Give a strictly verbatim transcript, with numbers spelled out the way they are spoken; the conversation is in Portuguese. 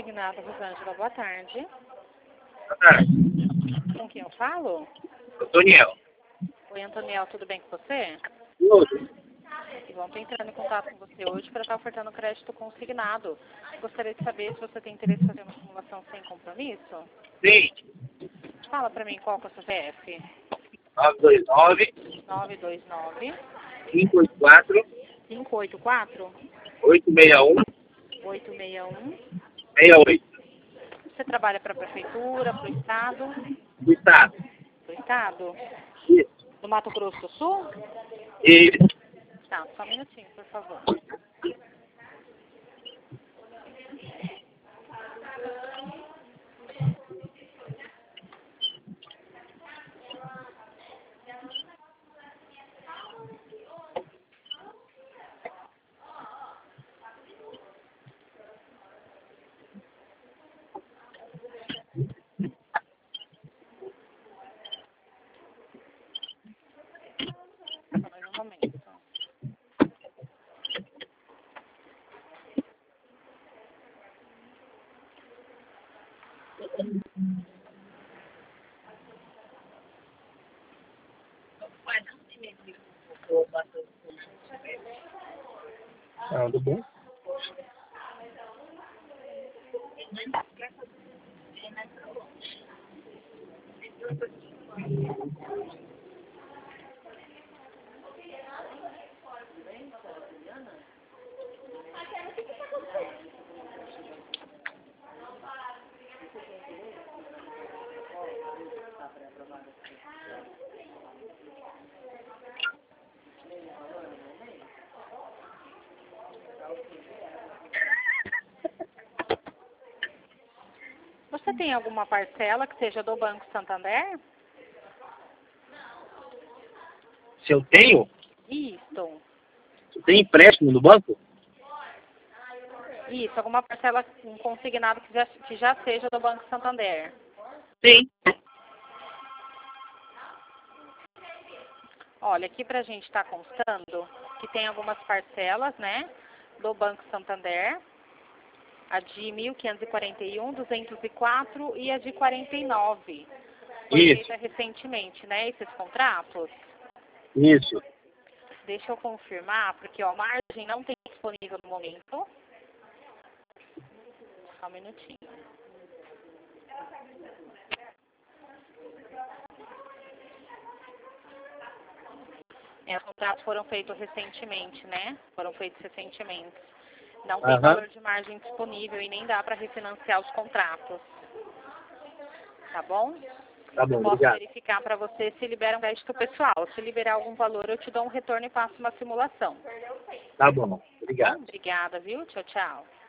Consignado Rosângela, boa tarde. Boa tarde. Com quem eu falo? Antoniel. Oi, Antoniel, tudo bem com você? Tudo. Bom, estou entrando em contato com você hoje para estar ofertando crédito consignado. Gostaria de saber se você tem interesse em fazer uma simulação sem compromisso. Sim. Fala para mim qual que é o seu C P F. nove dois nove, nove dois nove, cinco oito quatro, cinco oito quatro, oito seis um, oito seis um. seis oito. Você trabalha para a prefeitura, para o estado? Do estado. Do estado? Isso. Do Mato Grosso do Sul? E Tá, só um minutinho, por favor. Só mais um momento. Ah, tudo bom? Você tem alguma parcela que seja do Banco Santander? Se eu tenho? Isso. Eu tenho empréstimo no banco? Isso, alguma parcela, um consignado que já, que já seja do Banco Santander. Sim. Olha, aqui pra gente está constando que tem algumas parcelas, né, do Banco Santander. A de mil quinhentos e quarenta e um, duzentos e quatro e a de quarenta e nove. Foi Isso. feita recentemente, né, esses contratos? Isso. Deixa eu confirmar, porque ó, a margem não tem disponível no momento. Só um minutinho. É, os contratos foram feitos recentemente, né? Foram feitos recentemente. Não tem Aham. valor de margem disponível e nem dá para refinanciar os contratos. Tá bom? Tá bom, Eu posso obrigado. verificar para você se libera um crédito pessoal. Se liberar algum valor, eu te dou um retorno e faço uma simulação. Tá bom, Tá bom? obrigado. Obrigada, viu? Tchau, tchau.